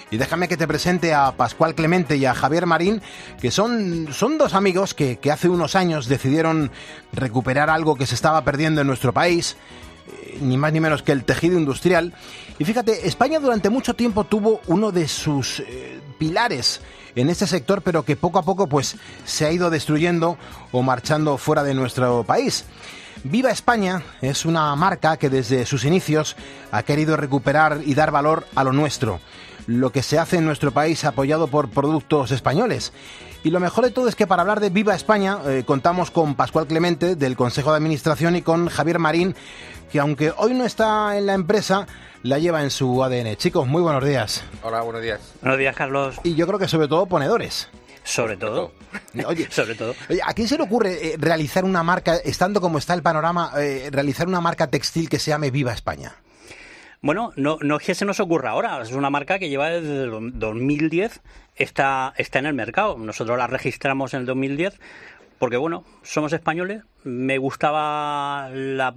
Y déjame que te presente a Pascual Clemente y a Javier Marín, que son dos amigos que hace unos años decidieron recuperar algo que se estaba perdiendo en nuestro país, ni más ni menos que el tejido industrial. Y fíjate, España durante mucho tiempo tuvo uno de sus pilares en este sector, pero que poco a poco pues se ha ido destruyendo o marchando fuera de nuestro país. Viva España es una marca que desde sus inicios ha querido recuperar y dar valor a lo nuestro, lo que se hace en nuestro país apoyado por productos españoles. Y lo mejor de todo es que para hablar de Viva España contamos con Pascual Clemente del Consejo de Administración y con Javier Marín, que aunque hoy no está en la empresa, la lleva en su ADN. Chicos, muy buenos días. Hola, buenos días. Buenos días, Carlos. Y yo creo que sobre todo ponedores. Sobre todo. Oye, sobre todo. Oye, ¿a quién se le ocurre realizar una marca, estando como está el panorama, realizar una marca textil que se llame Viva España? Bueno, no es que se nos ocurra ahora, es una marca que lleva desde el 2010, está en el mercado. Nosotros la registramos en el 2010 porque, bueno, somos españoles, me gustaba las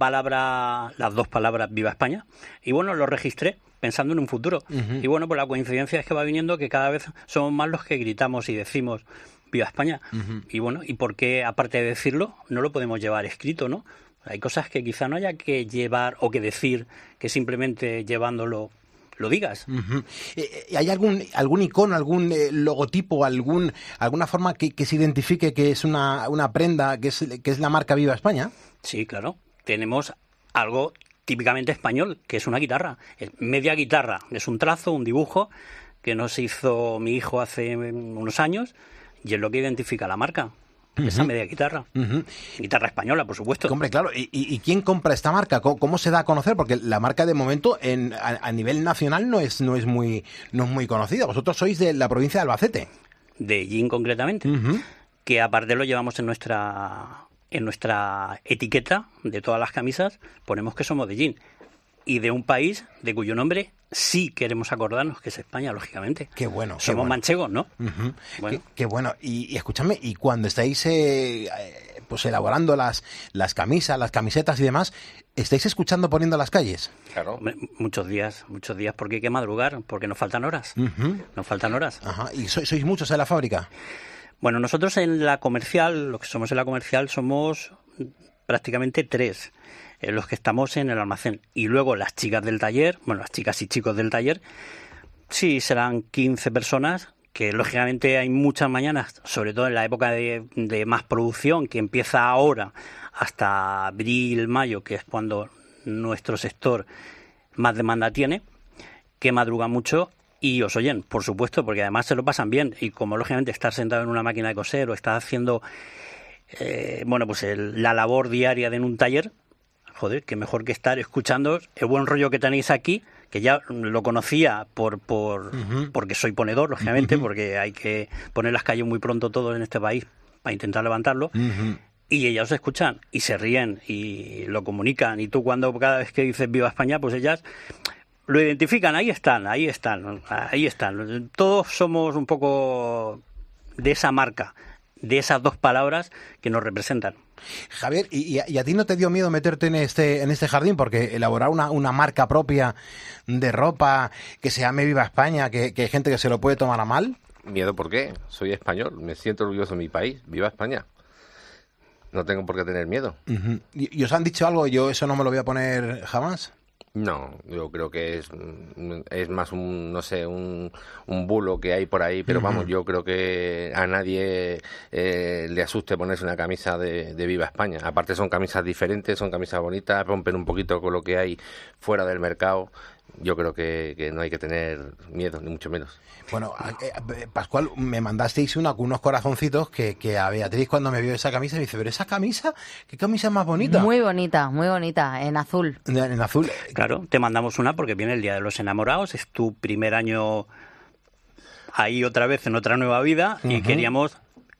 dos palabras Viva España, y bueno, lo registré pensando en un futuro. Y bueno, pues la coincidencia es que va viniendo que cada vez somos más los que gritamos y decimos Viva España. Y bueno, ¿y por qué, aparte de decirlo, no lo podemos llevar escrito, no? Hay cosas que quizá no haya que llevar o que decir, que simplemente llevándolo lo digas. ¿Hay algún icono, algún logotipo, alguna forma que se identifique que es una prenda, que es la marca Viva España? Sí, claro. Tenemos algo típicamente español, que es una guitarra. Media guitarra. Es un trazo, un dibujo que nos hizo mi hijo hace unos años y es lo que identifica la marca. Esa media guitarra. Guitarra española, por supuesto. Hombre, claro. ¿Y quién compra esta marca? ¿Cómo se da a conocer? Porque la marca de momento a nivel nacional no es muy conocida. Vosotros sois de la provincia de Albacete. De Jin, concretamente. Que aparte lo llevamos en nuestra etiqueta de todas las camisas, ponemos que somos de Jin. Y de un país de cuyo nombre sí queremos acordarnos, que es España, lógicamente. Qué bueno. Somos manchegos, ¿no? Bueno. Qué bueno. Y escúchame, y cuando estáis pues elaborando las camisas, las camisetas y demás, ¿estáis escuchando poniendo las calles? Claro. Muchos días, porque hay que madrugar, porque nos faltan horas. Nos faltan horas. Ajá. ¿Y sois muchos en la fábrica? Bueno, nosotros en la comercial, los que somos en la comercial, somos prácticamente 3. Los que estamos en el almacén. Y luego las chicas del taller, bueno, las chicas y chicos del taller, sí serán 15 personas, que lógicamente hay muchas mañanas, sobre todo en la época de más producción, que empieza ahora hasta abril, mayo, que es cuando nuestro sector más demanda tiene, que madrugan mucho y os oyen, por supuesto, porque además se lo pasan bien. Y como lógicamente estar sentado en una máquina de coser o estar haciendo la labor diaria de un taller, joder, que mejor que estar escuchando el buen rollo que tenéis aquí, que ya lo conocía porque soy ponedor, lógicamente, porque hay que poner las calles muy pronto todos en este país para intentar levantarlo. Y ellas os escuchan y se ríen y lo comunican. Y tú cada vez que dices Viva España, pues ellas lo identifican. Ahí están. Todos somos un poco de esa marca, de esas dos palabras que nos representan. Javier, ¿y a ti no te dio miedo meterte en este jardín? Porque elaborar una marca propia de ropa que se llame Viva España, que hay gente que se lo puede tomar a mal. ¿Miedo por qué? Soy español, me siento orgulloso de mi país. Viva España. No tengo por qué tener miedo. ¿Y os han dicho algo? Yo eso no me lo voy a poner jamás. No, yo creo que es más un bulo que hay por ahí, pero vamos, yo creo que a nadie le asuste ponerse una camisa de Viva España. Aparte son camisas diferentes, son camisas bonitas, rompen un poquito con lo que hay fuera del mercado. Yo creo que no hay que tener miedo, ni mucho menos. Bueno, Pascual, me mandasteis unos corazoncitos que a Beatriz cuando me vio esa camisa me dice, pero esa camisa, ¿qué camisa más bonita? Muy bonita, en azul. En azul. Claro, te mandamos una porque viene el Día de los Enamorados, es tu primer año ahí otra vez en otra nueva vida y queríamos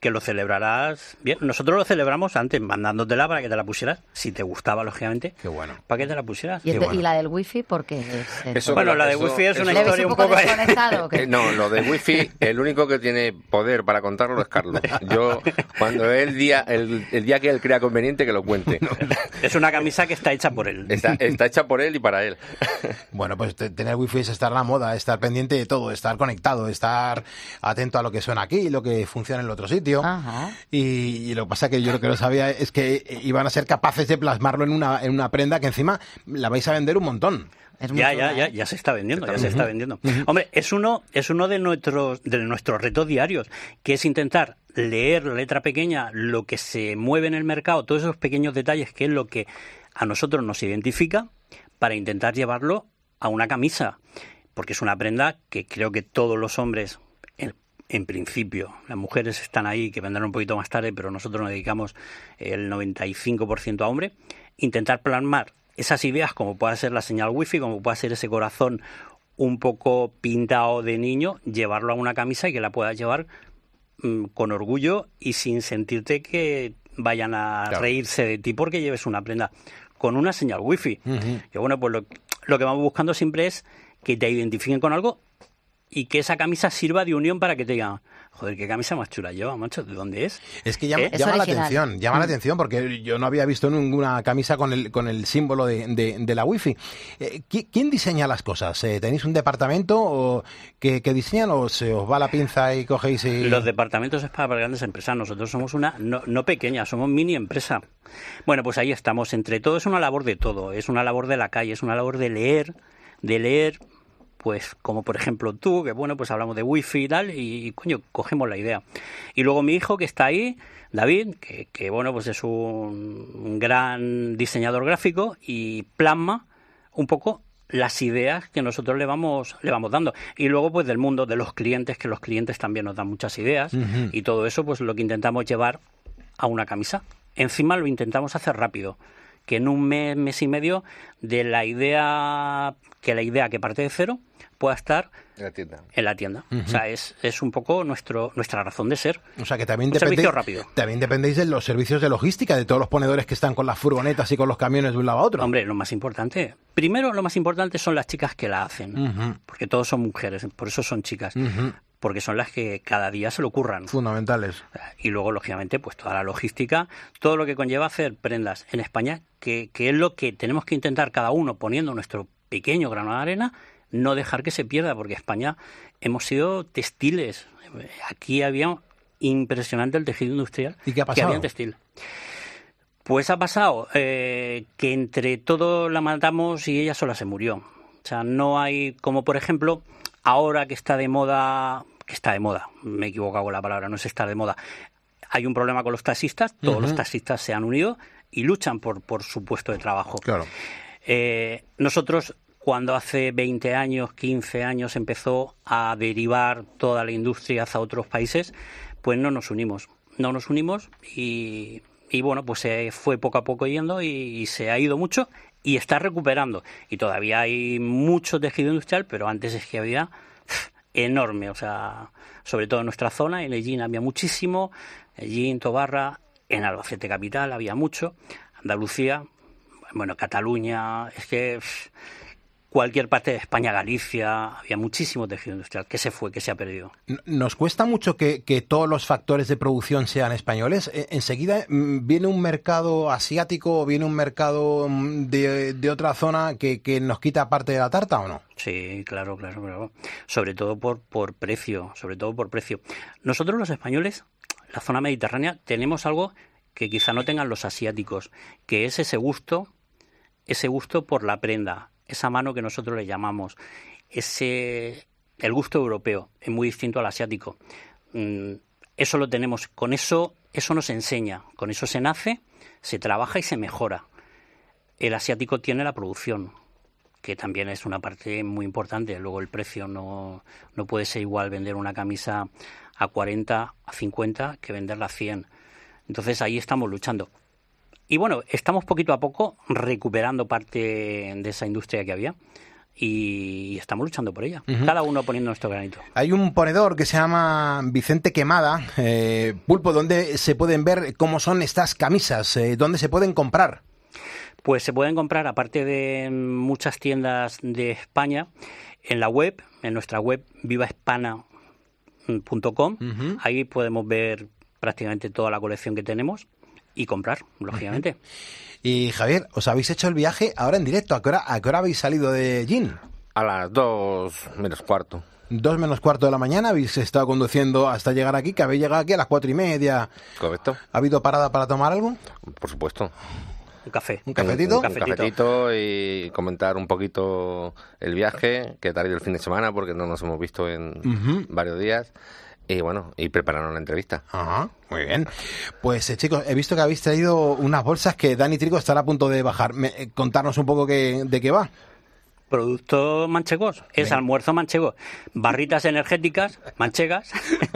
que lo celebrarás bien. Nosotros lo celebramos antes, mandándotela para que te la pusieras, si te gustaba, lógicamente. Qué bueno. Para que te la pusieras. ¿Y, bueno. ¿Y la del wifi por qué es eso? Bueno, la de wifi es una ¿Le ves historia un poco desconectado? No, lo de wifi, el único que tiene poder para contarlo es Carlos. Yo, cuando el día que él crea conveniente, que lo cuente. Es una camisa que está hecha por él. Está hecha por él y para él. Bueno, pues tener wifi es estar a la moda, estar pendiente de todo, estar conectado, estar atento a lo que suena aquí, lo que funciona en el otro sitio. Ajá. Y lo que pasa que yo lo que no sabía es que iban a ser capaces de plasmarlo en una prenda que encima la vais a vender un montón. Ya se está vendiendo, ya se está vendiendo. Hombre, es uno de nuestros retos diarios, que es intentar leer la letra pequeña, lo que se mueve en el mercado, todos esos pequeños detalles, que es lo que a nosotros nos identifica, para intentar llevarlo a una camisa, porque es una prenda que creo que todos los hombres, en principio, las mujeres están ahí, que vendrán un poquito más tarde, pero nosotros nos dedicamos el 95% a hombre, intentar plasmar esas ideas, como pueda ser la señal wifi, como pueda ser ese corazón un poco pintado de niño, llevarlo a una camisa y que la puedas llevar con orgullo y sin sentirte que vayan a reírse de ti porque lleves una prenda con una señal wifi. Y bueno, pues lo que vamos buscando siempre es que te identifiquen con algo y que esa camisa sirva de unión para que te digan, joder, qué camisa más chula lleva, macho, ¿de dónde es? Es que llama la atención porque yo no había visto ninguna camisa con el símbolo de la wifi. ¿Quién diseña las cosas? ¿Tenéis un departamento que diseñan o se os va la pinza y cogéis y...? Los departamentos es para grandes empresas, nosotros somos una no pequeña, somos mini empresa. Bueno, pues ahí estamos, entre todo es una labor de todo, es una labor de la calle, es una labor de leer, pues como por ejemplo tú, que bueno, pues hablamos de wifi y tal, y coño, cogemos la idea. Y luego mi hijo que está ahí, David, que bueno, pues es un gran diseñador gráfico y plasma un poco las ideas que nosotros le vamos dando. Y luego pues del mundo de los clientes, que los clientes también nos dan muchas ideas, y todo eso pues lo que intentamos llevar a una camisa. Encima lo intentamos hacer rápido, que en un mes y medio de la idea que parte de cero pueda estar en la tienda. O sea, es un poco nuestra razón de ser. O sea, que también servicio rápido. También dependéis de los servicios de logística, de todos los ponedores que están con las furgonetas y con los camiones de un lado a otro. Hombre, lo más importante son las chicas que la hacen, porque todos son mujeres, por eso son chicas. Porque son las que cada día se lo curran. Fundamentales. Y luego, lógicamente, pues toda la logística, todo lo que conlleva hacer prendas en España, que es lo que tenemos que intentar cada uno poniendo nuestro pequeño grano de arena, no dejar que se pierda, porque España hemos sido textiles. Aquí había impresionante el tejido industrial. ¿Y qué ha pasado? Que había en textil. Pues ha pasado que entre todos la matamos y ella sola se murió. O sea, no hay, como por ejemplo, ahora que está de moda, me he equivocado con la palabra, no es estar de moda, hay un problema con los taxistas, todos los taxistas se han unido y luchan por su puesto de trabajo. Claro. Nosotros, cuando hace 20 años, 15 años empezó a derivar toda la industria hacia otros países, pues no nos unimos y bueno, pues se fue poco a poco yendo y se ha ido mucho y está recuperando. Y todavía hay mucho tejido industrial, pero antes es que había enorme, o sea, sobre todo en nuestra zona, en Ellín había muchísimo, Ellín, Tobarra, en Albacete capital había mucho, Andalucía, bueno, Cataluña, es que cualquier parte de España, Galicia, había muchísimo tejido industrial que se ha perdido. ¿Nos cuesta mucho que todos los factores de producción sean españoles? ¿Enseguida viene un mercado asiático o viene un mercado de otra zona que nos quita parte de la tarta o no? Sí, claro. Sobre todo por precio, Nosotros los españoles, la zona mediterránea, tenemos algo que quizá no tengan los asiáticos, que es ese gusto por la prenda, esa mano que nosotros le llamamos, el gusto europeo, es muy distinto al asiático. Eso lo tenemos, con eso nos enseña, con eso se nace, se trabaja y se mejora. El asiático tiene la producción, que también es una parte muy importante. Luego el precio no puede ser igual vender una camisa a 40, a 50 que venderla a 100. Entonces ahí estamos luchando. Y bueno, estamos poquito a poco recuperando parte de esa industria que había. y estamos luchando por ella, cada uno poniendo nuestro granito. Hay un ponedor que se llama Vicente Quemada. Pulpo, ¿dónde se pueden ver cómo son estas camisas? ¿Dónde se pueden comprar? Pues se pueden comprar, aparte de muchas tiendas de España, en la web, en nuestra web vivahispana.com. Ahí podemos ver prácticamente toda la colección que tenemos y comprar, lógicamente. Y Javier, os habéis hecho el viaje ahora en directo. ¿A qué hora habéis salido de Gin? A las 2 menos cuarto. 2 menos cuarto de la mañana habéis estado conduciendo hasta llegar aquí, que habéis llegado aquí a las 4:30. Correcto. ¿Ha habido parada para tomar algo? Por supuesto. Un café. ¿Un cafetito? Un cafetito y comentar un poquito el viaje, que tal ha ido el fin de semana, porque no nos hemos visto en varios días. Y bueno, y prepararnos la entrevista. Ajá, muy bien. Pues chicos, he visto que habéis traído unas bolsas que Dani Trigo estará a punto de bajar. Contarnos un poco de qué va. Productos manchegos, es almuerzo manchego, barritas energéticas manchegas,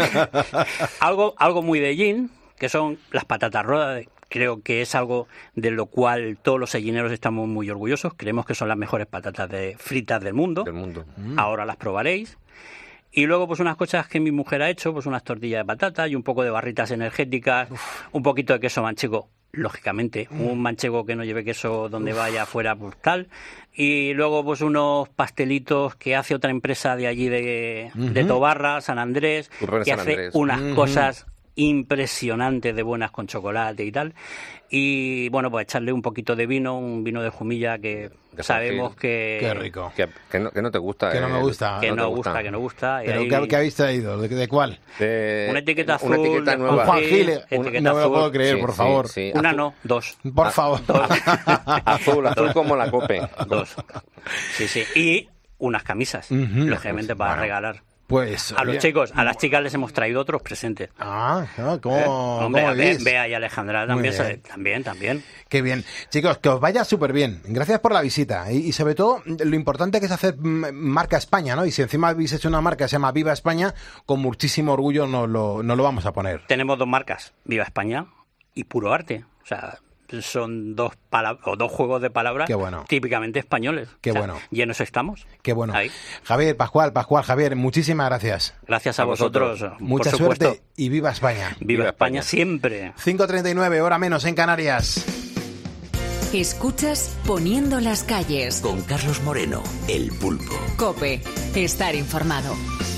algo muy de Gin, que son las patatas rodas. Creo que es algo de lo cual todos los sellineros estamos muy orgullosos. Creemos que son las mejores patatas fritas del mundo. Ahora las probaréis. Y luego pues unas cosas que mi mujer ha hecho, pues unas tortillas de patata y un poco de barritas energéticas, un poquito de queso manchego, lógicamente, un manchego que no lleve queso donde vaya afuera, pues tal. Y luego pues unos pastelitos que hace otra empresa de allí de Tobarra, San Andrés, que hace unas cosas impresionantes de buenas con chocolate y tal. Y bueno, pues echarle un poquito de vino, un vino de Jumilla que sabemos que... Qué rico. Que no te gusta. Que no me gusta. Que no gusta. ¿Pero ahí... ¿qué habéis traído? ¿De cuál? Una etiqueta azul. Una etiqueta nueva. Juan Gil, no me lo puedo creer, por favor. Sí. Una no, 2. Por favor. 2. Azul como la Cope. 2. Sí. Y unas camisas, lógicamente, para regalar. Pues a los chicos, a las chicas les hemos traído otros presentes. ¿Cómo Bea y Alejandra también. Qué bien. Chicos, que os vaya súper bien. Gracias por la visita. Y sobre todo, lo importante que es hacer marca España, ¿no? Y si encima habéis hecho una marca que se llama Viva España, con muchísimo orgullo nos lo vamos a poner. Tenemos 2 marcas, Viva España y Puro Arte. O sea, son 2 juegos de palabras típicamente españoles. Qué bueno. Llenos estamos. Qué bueno. Ahí. Javier, Javier, muchísimas gracias. Gracias a vosotros. Mucha suerte y viva España. Viva España siempre. 5:39, hora menos en Canarias. Escuchas Poniendo las calles. Con Carlos Moreno, el Pulpo. COPE. Estar informado.